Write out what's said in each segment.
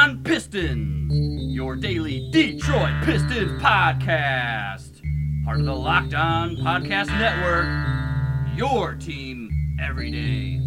on Pistons, your daily Detroit Pistons podcast. Part of the Locked On Podcast Network, your team every day.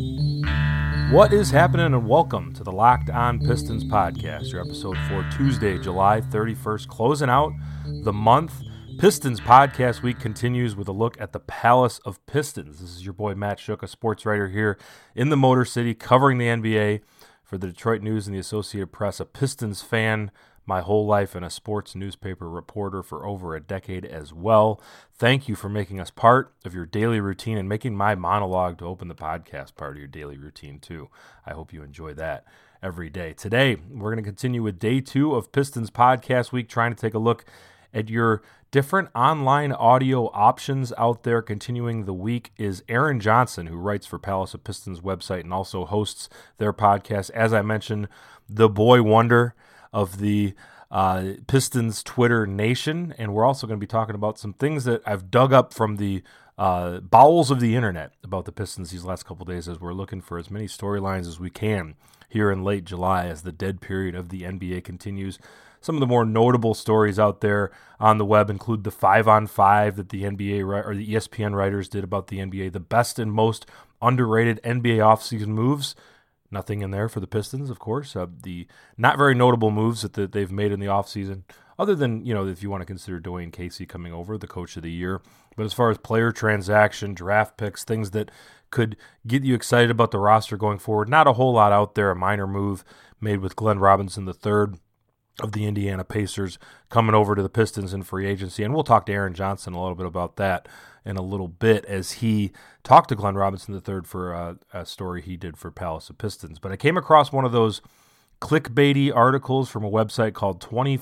What is happening, and welcome to the Locked On Pistons podcast, your episode for Tuesday, July 31st, closing out the month. Pistons podcast week continues with a look at the Palace of Pistons. This is your boy Matt Shook, a sports writer here in the Motor City, covering the NBA for the Detroit News and the Associated Press, a Pistons fan my whole life and a sports newspaper reporter for over a decade as well. Thank you for making us part of your daily routine and making my monologue to open the podcast part of your daily routine too. I hope you enjoy that every day. Today, we're going to continue with day 2 of Pistons podcast week, trying to take a look at your different online audio options out there. Continuing the week is Aaron Johnson, who writes for Palace of Pistons website and also hosts their podcast. As I mentioned, the boy wonder of the Pistons Twitter nation. And we're also going to be talking about some things that I've dug up from the bowels of the internet about the Pistons these last couple days, as we're looking for as many storylines as we can here in late July as the dead period of the NBA continues. Some of the more notable stories out there on the web include the 5-on-5 that the NBA or the ESPN writers did about the NBA, the best and most underrated NBA offseason moves. Nothing in there for the Pistons, of course. The not very notable moves that they've made in the offseason, other than, if you want to consider Dwayne Casey coming over, the coach of the year. But as far as player transaction, draft picks, things that could get you excited about the roster going forward, not a whole lot out there. A minor move made with Glenn Robinson III of the Indiana Pacers coming over to the Pistons in free agency. And we'll talk to Aaron Johnson a little bit about that in a little bit, as he talked to Glenn Robinson III for a story he did for Palace of Pistons. But I came across one of those clickbaity articles from a website called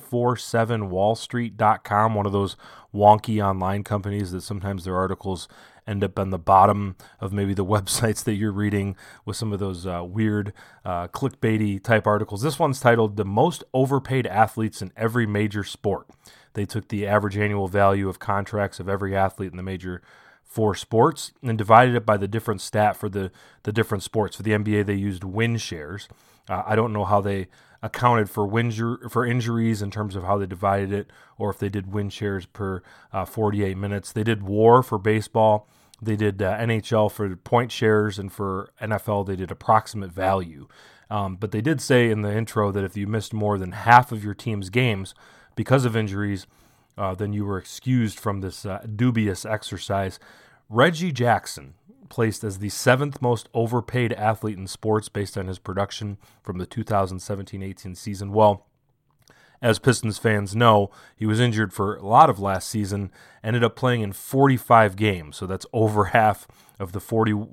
247wallstreet.com, one of those wonky online companies that sometimes their articles end up on the bottom of maybe the websites that you're reading with some of those weird clickbaity type articles. This one's titled "The Most Overpaid Athletes in Every Major Sport." They took the average annual value of contracts of every athlete in the major 4 sports and divided it by the different stat for the different sports. For the NBA, they used win shares. I don't know how they accounted for injuries in terms of how they divided it, or if they did win shares per 48 minutes. They did WAR for baseball. They did NHL for point shares, and for NFL, they did approximate value. But they did say in the intro that if you missed more than half of your team's games because of injuries, then you were excused from this dubious exercise. Reggie Jackson, placed as the 7th most overpaid athlete in sports based on his production from the 2017-18 season. Well, as Pistons fans know, he was injured for a lot of last season, ended up playing in 45 games, so that's over half of the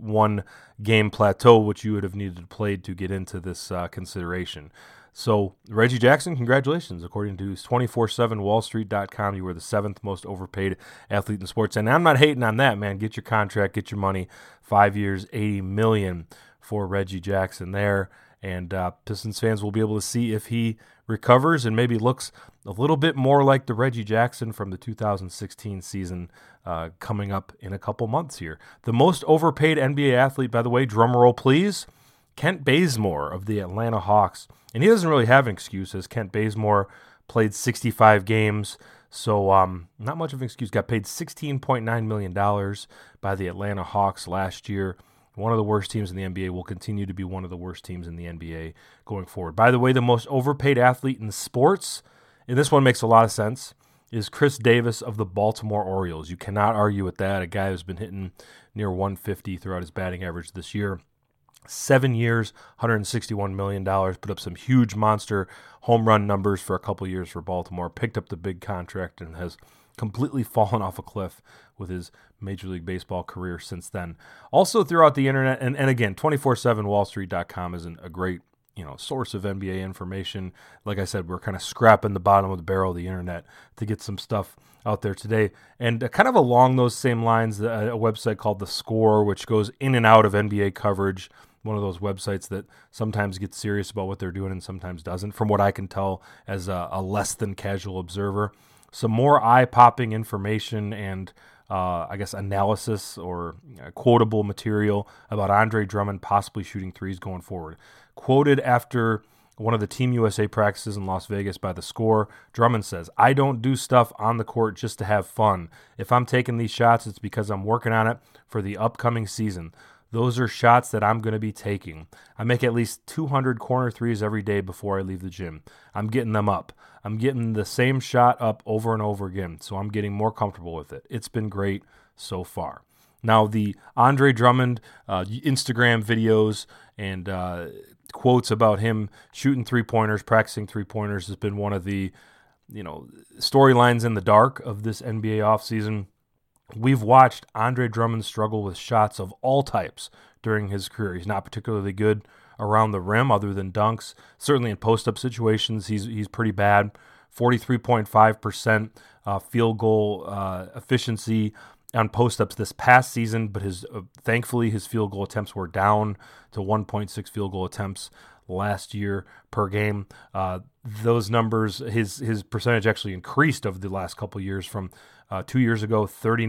41-game plateau which you would have needed to play to get into this consideration. So, Reggie Jackson, congratulations. According to 247wallstreet.com, you were the 7th most overpaid athlete in sports. And I'm not hating on that, man. Get your contract, get your money. 5 years, $80 million for Reggie Jackson there. And Pistons fans will be able to see if he recovers and maybe looks a little bit more like the Reggie Jackson from the 2016 season coming up in a couple months here. The most overpaid NBA athlete, by the way, drum roll please, Kent Bazemore of the Atlanta Hawks. And he doesn't really have an excuse, as Kent Bazemore played 65 games, so not much of an excuse. Got paid $16.9 million by the Atlanta Hawks last year. One of the worst teams in the NBA, will continue to be one of the worst teams in the NBA going forward. By the way, the most overpaid athlete in sports, and this one makes a lot of sense, is Chris Davis of the Baltimore Orioles. You cannot argue with that. A guy who's been hitting near 150 throughout his batting average this year. 7 years, $161 million, put up some huge monster home run numbers for a couple years for Baltimore, picked up the big contract, and has completely fallen off a cliff with his Major League Baseball career since then. Also throughout the internet, and again, 247wallstreet.com isn't a great source of NBA information. Like I said, we're kind of scrapping the bottom of the barrel of the internet to get some stuff out there today. And kind of along those same lines, a website called The Score, which goes in and out of NBA coverage, one of those websites that sometimes gets serious about what they're doing and sometimes doesn't, from what I can tell as a less than casual observer. Some more eye-popping information and analysis or quotable material about Andre Drummond possibly shooting threes going forward. Quoted after one of the Team USA practices in Las Vegas by The Score. Drummond says, "I don't do stuff on the court just to have fun. If I'm taking these shots, it's because I'm working on it for the upcoming season. Those are shots that I'm going to be taking. I make at least 200 corner threes every day before I leave the gym. I'm getting them up. I'm getting the same shot up over and over again, so I'm getting more comfortable with it. It's been great so far." Now, the Andre Drummond Instagram videos and quotes about him shooting three-pointers, practicing three-pointers has been one of the storylines in the dark of this NBA offseason. We've watched Andre Drummond struggle with shots of all types during his career. He's not particularly good around the rim other than dunks. Certainly in post-up situations, he's pretty bad. 43.5% field goal efficiency on post-ups this past season, but thankfully his field goal attempts were down to 1.6 field goal attempts last year per game. Those numbers, his percentage actually increased over the last couple years from 2 years ago,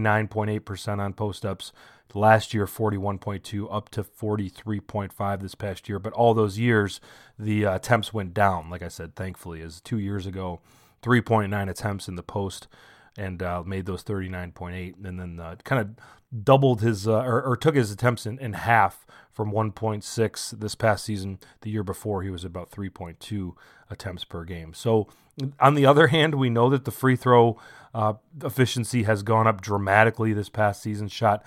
39.8% on post-ups. Last year, 41.2, up to 43.5 this past year. But all those years, the attempts went down, like I said, thankfully, as 2 years ago, 3.9 attempts in the post, and made those 39.8, and then kind of doubled his or took his attempts in half from 1.6 this past season. The year before, he was about 3.2 attempts per game. So on the other hand, we know that the free throw efficiency has gone up dramatically this past season. Shot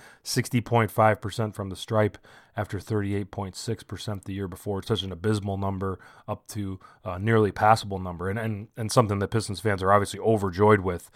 60.5% from the stripe after 38.6% the year before. It's such an abysmal number, up to nearly passable number, and something that Pistons fans are obviously overjoyed with.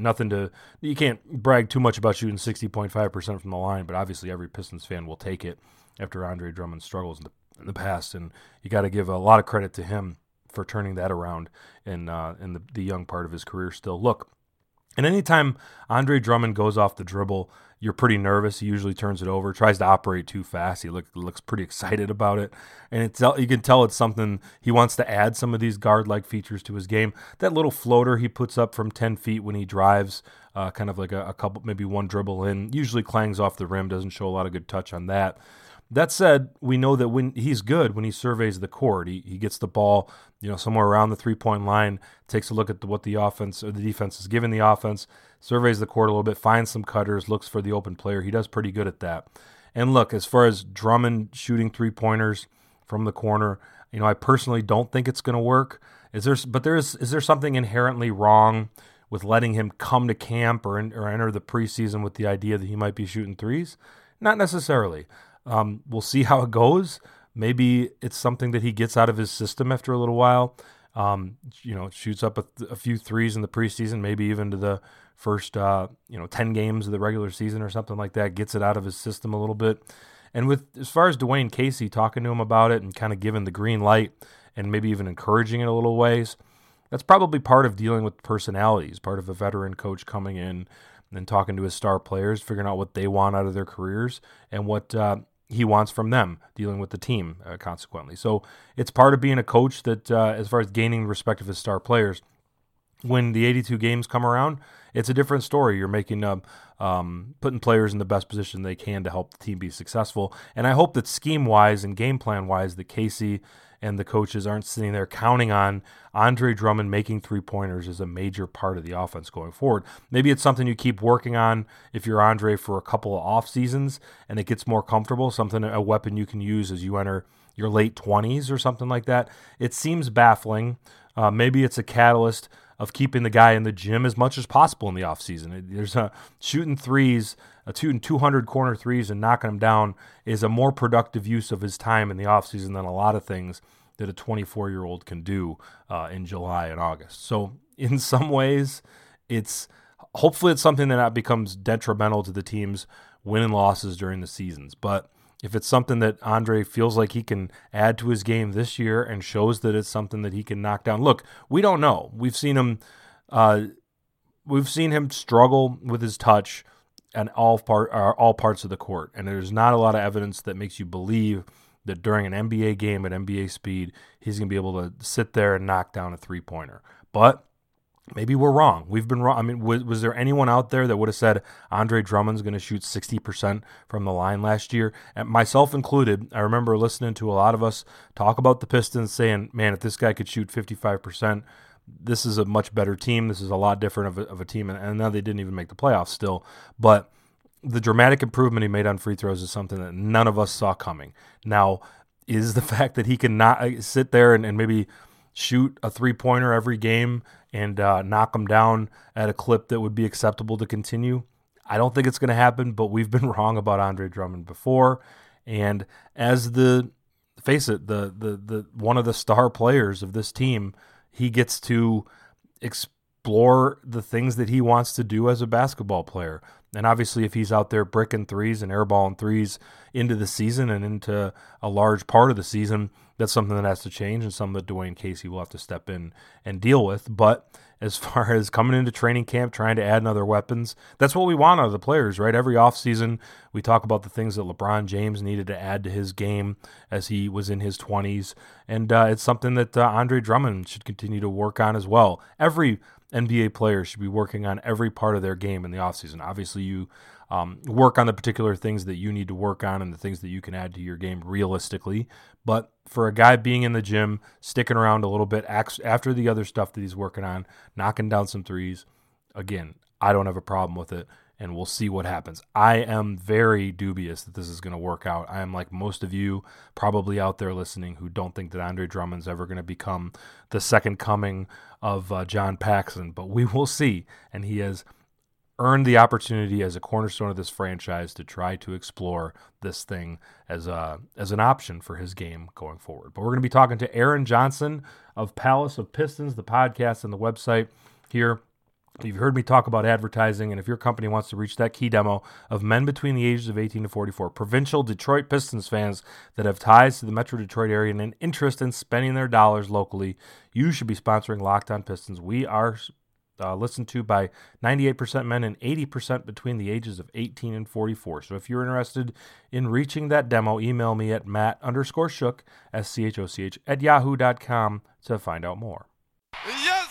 You can't brag too much about shooting 60.5% from the line, but obviously every Pistons fan will take it after Andre Drummond's struggles in the past, and you got to give a lot of credit to him for turning that around in the young part of his career still. Look, and anytime Andre Drummond goes off the dribble, you're pretty nervous. He usually turns it over, tries to operate too fast. He looks pretty excited about it, and you can tell it's something he wants to add some of these guard-like features to his game. That little floater he puts up from 10 feet when he drives, kind of like a couple, maybe one dribble in, usually clangs off the rim, doesn't show a lot of good touch on that. That said, we know that when he's good, when he surveys the court, he gets the ball, somewhere around the three-point line, takes a look at what the offense or the defense is giving the offense, surveys the court a little bit, finds some cutters, looks for the open player. He does pretty good at that. And look, as far as Drummond shooting three-pointers from the corner, I personally don't think it's going to work. Is there something inherently wrong with letting him come to camp or enter the preseason with the idea that he might be shooting threes? Not necessarily. We'll see how it goes. Maybe it's something that he gets out of his system after a little while. Shoots up a few threes in the preseason, maybe even to the first 10 games of the regular season or something like that. Gets it out of his system a little bit. And as far as Dwayne Casey, talking to him about it and kind of giving the green light and maybe even encouraging it a little ways, that's probably part of dealing with personalities, part of a veteran coach coming in and talking to his star players, figuring out what they want out of their careers and what he wants from them, dealing with the team consequently. So it's part of being a coach that, as far as gaining the respect of his star players, when the 82 games come around, it's a different story. You're making putting players in the best position they can to help the team be successful. And I hope that scheme-wise and game plan-wise, that Casey and the coaches aren't sitting there counting on Andre Drummond making three-pointers as a major part of the offense going forward. Maybe it's something you keep working on if you're Andre for a couple of off seasons and it gets more comfortable, a weapon you can use as you enter your late 20s or something like that. It seems baffling. Maybe it's a catalyst of keeping the guy in the gym as much as possible in the offseason. There's shooting threes, shooting 200 corner threes and knocking them down is a more productive use of his time in the offseason than a lot of things that a 24-year-old can do in July and August. So in some ways, hopefully it's something that becomes detrimental to the team's win and losses during the seasons. But if it's something that Andre feels like he can add to his game this year and shows that it's something that he can knock down. Look, we don't know. We've seen him struggle with his touch at all parts of the court, and there's not a lot of evidence that makes you believe that during an NBA game at NBA speed, he's going to be able to sit there and knock down a three-pointer. But maybe we're wrong. We've been wrong. I mean, was there anyone out there that would have said Andre Drummond's going to shoot 60% from the line last year? And myself included, I remember listening to a lot of us talk about the Pistons saying, man, if this guy could shoot 55%, this is a much better team. This is a lot different of a team. And now they didn't even make the playoffs still. But the dramatic improvement he made on free throws is something that none of us saw coming. Now, is the fact that he can not sit there and maybe shoot a three-pointer every game and knock them down at a clip that would be acceptable to continue? I don't think it's going to happen, but we've been wrong about Andre Drummond before. And as face it, the one of the star players of this team, he gets to explore the things that he wants to do as a basketball player. And obviously, if he's out there bricking threes and airballing threes into the season and into a large part of the season, that's something that has to change and something that Dwayne Casey will have to step in and deal with. But as far as coming into training camp, trying to add other weapons, that's what we want out of the players, right? Every offseason, we talk about the things that LeBron James needed to add to his game as he was in his 20s. And it's something that Andre Drummond should continue to work on as well. Every NBA players should be working on every part of their game in the offseason. Obviously, you work on the particular things that you need to work on and the things that you can add to your game realistically. But for a guy being in the gym, sticking around a little bit after the other stuff that he's working on, knocking down some threes, again, I don't have a problem with it, and we'll see what happens. I am very dubious that this is going to work out. I am like most of you probably out there listening who don't think that Andre Drummond's ever going to become the second coming of John Paxson, but we will see. And he has earned the opportunity as a cornerstone of this franchise to try to explore this thing as an option for his game going forward. But we're going to be talking to Aaron Johnson of Palace of Pistons, the podcast and the website here. You've heard me talk about advertising, and if your company wants to reach that key demo of men between the ages of 18 to 44, provincial Detroit Pistons fans that have ties to the Metro Detroit area and an interest in spending their dollars locally, you should be sponsoring Locked On Pistons. We are listened to by 98% men and 80% between the ages of 18 and 44. So if you're interested in reaching that demo, email me at matt_shook, SCHOCH, at yahoo.com to find out more. Yes,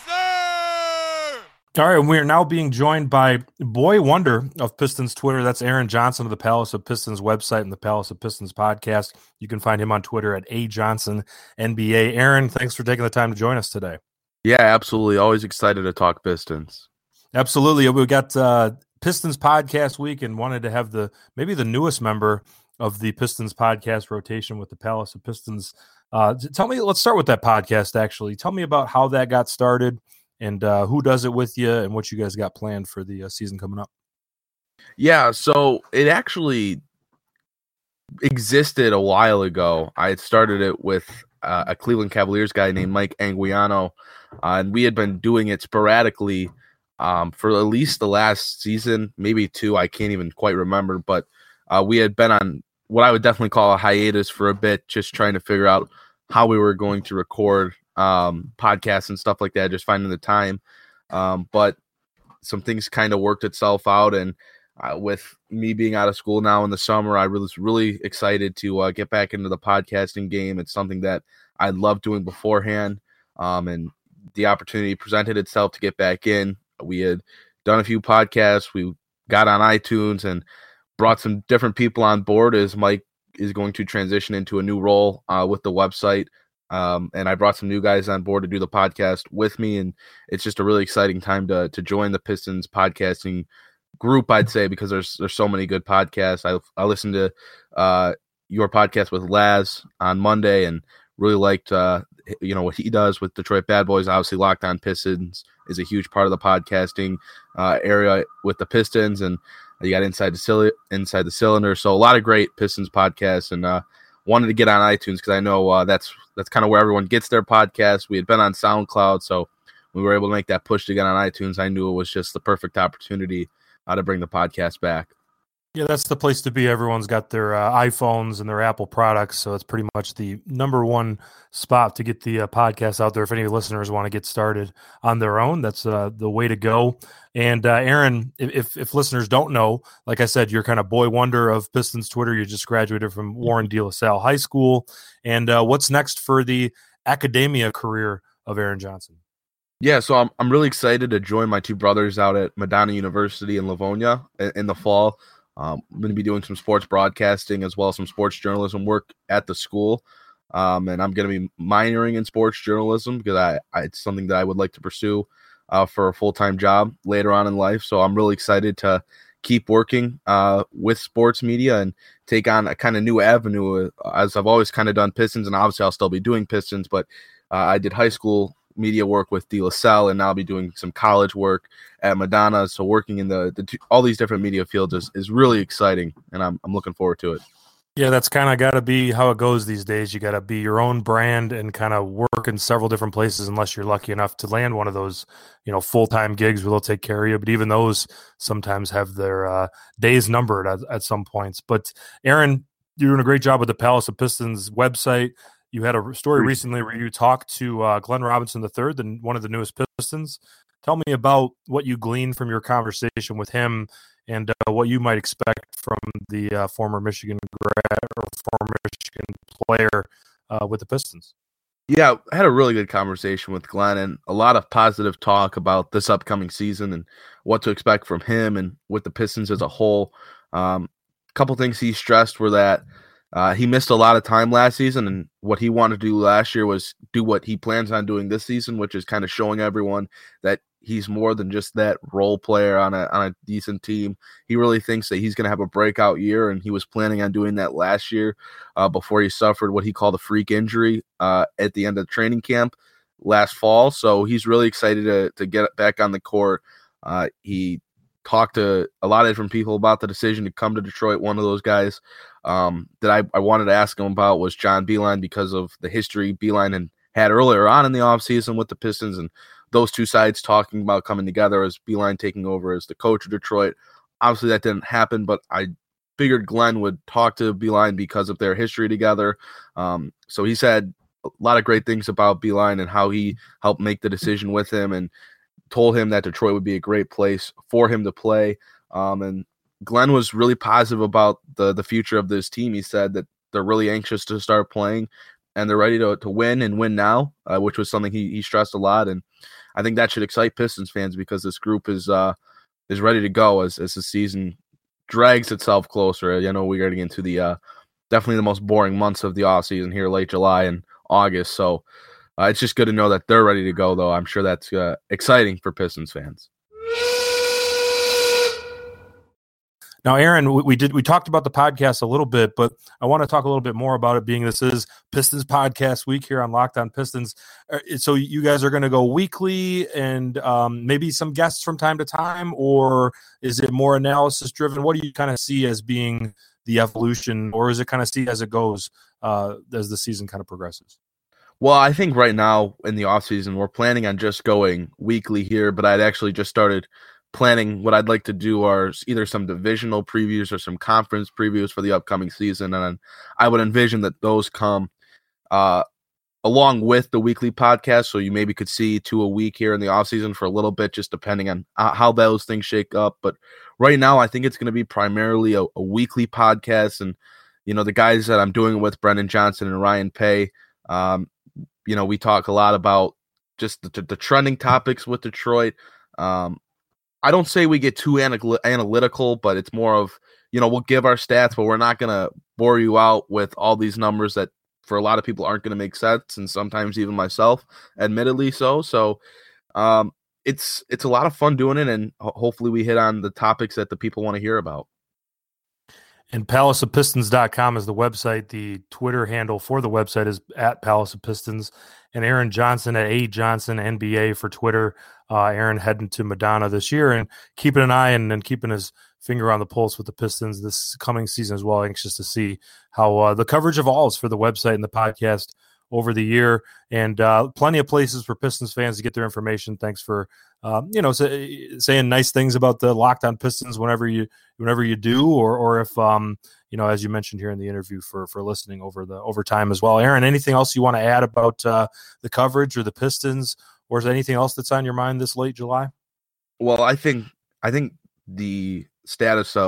sir! All right, we are now being joined by Boy Wonder of Pistons Twitter. That's Aaron Johnson of the Palace of Pistons website and the Palace of Pistons podcast. You can find him on Twitter at @AJohnsonNBA. Aaron, thanks for taking the time to join us today. Yeah, absolutely. Always excited to talk Pistons. Absolutely. We got Pistons podcast week and wanted to have maybe the newest member of the Pistons podcast rotation with the Palace of Pistons. Let's start with that podcast, actually. Tell me about how that got started and who does it with you and what you guys got planned for the season coming up. Yeah, so it actually existed a while ago. I had started it with a Cleveland Cavaliers guy named Mike Anguiano, and we had been doing it sporadically for at least the last season, maybe two. I can't even quite remember, but we had been on what I would definitely call a hiatus for a bit, just trying to figure out how we were going to record podcasts and stuff like that, just finding the time. But some things kind of worked itself out, and with me being out of school now in the summer, I was really excited to get back into the podcasting game. It's something that I loved doing beforehand, and the opportunity presented itself to get back in. We had done a few podcasts. We got on iTunes and brought some different people on board as Mike is going to transition into a new role with the website. And I brought some new guys on board to do the podcast with me, and it's just a really exciting time to join the Pistons podcasting group, I'd say, because there's so many good podcasts. I listened to your podcast with Laz on Monday and really liked what he does with Detroit Bad Boys. Obviously, Locked On Pistons is a huge part of the podcasting area with the Pistons, and you got Inside the Cylinder. So a lot of great Pistons podcasts, and wanted to get on iTunes because I know that's kind of where everyone gets their podcasts. We had been on SoundCloud, so we were able to make that push to get on iTunes. I knew it was just the perfect opportunity to bring the podcast back. Yeah, that's the place to be. Everyone's got their iPhones and their Apple products, so it's pretty much the number one spot to get the podcast out there. If any listeners want to get started on their own, that's the way to go. And Aaron, if listeners don't know, like I said, you're kind of Boy Wonder of Pistons Twitter. You just graduated from Warren De La Salle High School. And what's next for the academia career of Aaron Johnson? Yeah, so I'm really excited to join my two brothers out at Madonna University in Livonia in the fall. I'm going to be doing some sports broadcasting as well as some sports journalism work at the school. And I'm going to be minoring in sports journalism because it's something that I would like to pursue for a full-time job later on in life. So I'm really excited to keep working with sports media and take on a kind of new avenue, as I've always kind of done Pistons, and obviously I'll still be doing Pistons, but I did high school media work with De La Salle, and now I'll be doing some college work at Madonna. So working in all these different media fields is really exciting, and I'm looking forward to it. Yeah, that's kind of got to be how it goes these days. You got to be your own brand and kind of work in several different places unless you're lucky enough to land one of those, full-time gigs where they'll take care of you. But even those sometimes have their days numbered at some points. But Aaron, you're doing a great job with the Palace of Pistons website. You had a story recently where you talked to Glenn Robinson III, one of the newest Pistons. Tell me about what you gleaned from your conversation with him and what you might expect from the former Michigan grad or former Michigan player with the Pistons. Yeah, I had a really good conversation with Glenn and a lot of positive talk about this upcoming season and what to expect from him and with the Pistons as a whole. A couple things he stressed were that he missed a lot of time last season, and what he wanted to do last year was do what he plans on doing this season, which is kind of showing everyone that he's more than just that role player on a decent team. He really thinks that he's going to have a breakout year, and he was planning on doing that last year before he suffered what he called a freak injury at the end of training camp last fall. So he's really excited to get back on the court. He talked to a lot of different people about the decision to come to Detroit. One of those guys that I wanted to ask him about was John Beilein, because of the history Beilein had earlier on in the offseason with the Pistons, and those two sides talking about coming together as Beilein taking over as the coach of Detroit. Obviously that didn't happen, but I figured Glenn would talk to Beilein because of their history together. So he said a lot of great things about Beilein and how he helped make the decision with him, and told him that Detroit would be a great place for him to play. And Glenn was really positive about the future of this team. He said that they're really anxious to start playing and they're ready to win and win now, which was something he stressed a lot. And I think that should excite Pistons fans because this group is ready to go as the season drags itself closer. I know we're getting into the definitely the most boring months of the offseason here, late July and August. So it's just good to know that they're ready to go, though. I'm sure that's exciting for Pistons fans. Now, Aaron, we talked about the podcast a little bit, but I want to talk a little bit more about it, being this is Pistons Podcast Week here on Locked On Pistons. So you guys are going to go weekly and maybe some guests from time to time, or is it more analysis driven? What do you kind of see as being the evolution, or is it kind of see as it goes as the season kind of progresses? Well, I think right now in the offseason, we're planning on just going weekly here, but I'd actually just started planning what I'd like to do are either some divisional previews or some conference previews for the upcoming season. And I would envision that those come along with the weekly podcast. So you maybe could see 2 a week here in the offseason for a little bit, just depending on how those things shake up. But right now, I think it's going to be primarily a weekly podcast. And, the guys that I'm doing it with, Brendan Johnson and Ryan Pay, we talk a lot about just the trending topics with Detroit. I don't say we get too analytical, but it's more of, we'll give our stats, but we're not going to bore you out with all these numbers that for a lot of people aren't going to make sense. And sometimes even myself, admittedly so. So it's a lot of fun doing it. And hopefully we hit on the topics that the people want to hear about. And palaceofpistons.com is the website. The Twitter handle for the website is @palaceofpistons. And Aaron Johnson at @Johnson NBA for Twitter. Aaron heading to Madonna this year and keeping an eye and keeping his finger on the pulse with the Pistons this coming season as well. Anxious to see how the coverage evolves for the website and the podcast over the year, and plenty of places for Pistons fans to get their information. Thanks for saying nice things about the Locked On Pistons whenever you do, or if as you mentioned here in the interview, for listening over time as well. Aaron, anything else you want to add about the coverage or the Pistons, or is there anything else that's on your mind this late July? Well, I think the status of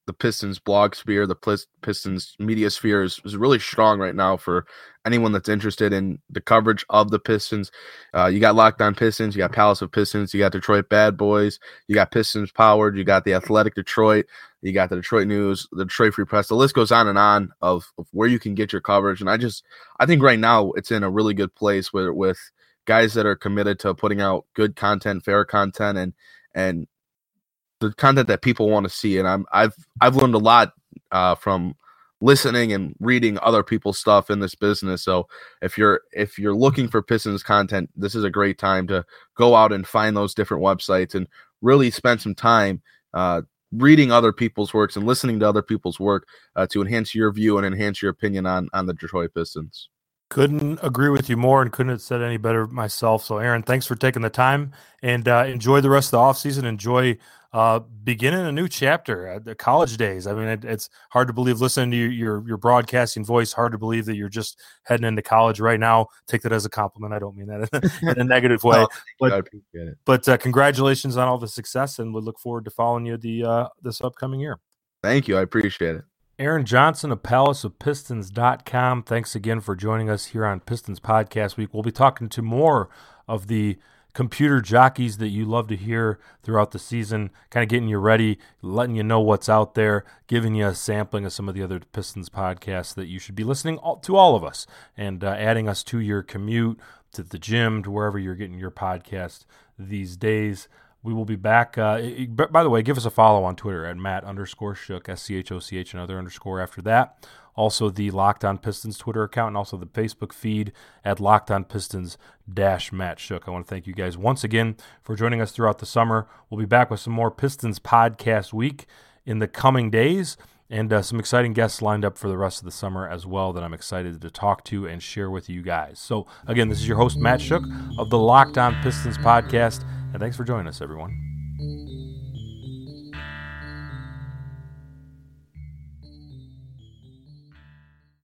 the Pistons blog sphere, the Pistons media sphere is really strong right now for anyone that's interested in the coverage of the Pistons. You got Locked On Pistons, you got Palace of Pistons, you got Detroit Bad Boys, you got Pistons Powered, you got the Athletic Detroit, you got the Detroit News, the Detroit Free Press. The list goes on and on of where you can get your coverage. And I think right now it's in a really good place with guys that are committed to putting out good content, fair content, and the content that people want to see. And I've learned a lot from listening and reading other people's stuff in this business. So if you're looking for Pistons content, this is a great time to go out and find those different websites and really spend some time reading other people's works and listening to other people's work to enhance your view and enhance your opinion on the Detroit Pistons. Couldn't agree with you more and couldn't have said any better myself. So, Aaron, thanks for taking the time, and enjoy the rest of the offseason. Enjoy beginning a new chapter, the college days. I mean, it's hard to believe listening to your broadcasting voice, hard to believe that you're just heading into college right now. Take that as a compliment. I don't mean that in a negative way. I appreciate it. But congratulations on all the success, and we look forward to following you this upcoming year. Thank you. I appreciate it. Aaron Johnson of palaceofpistons.com. Thanks again for joining us here on Pistons Podcast Week. We'll be talking to more of the computer jockeys that you love to hear throughout the season, kind of getting you ready, letting you know what's out there, giving you a sampling of some of the other Pistons podcasts that you should be listening to, all of us, and adding us to your commute, to the gym, to wherever you're getting your podcast these days. We will be back. By the way, give us a follow on Twitter at Matt_Schoch, SCHOCH, another underscore after that. Also, the Locked On Pistons Twitter account, and also the Facebook feed at Locked On Pistons-Matt Schoch. I want to thank you guys once again for joining us throughout the summer. We'll be back with some more Pistons Podcast Week in the coming days, and some exciting guests lined up for the rest of the summer as well that I'm excited to talk to and share with you guys. So, again, this is your host, Matt Schoch of the Locked On Pistons Podcast, and thanks for joining us, everyone.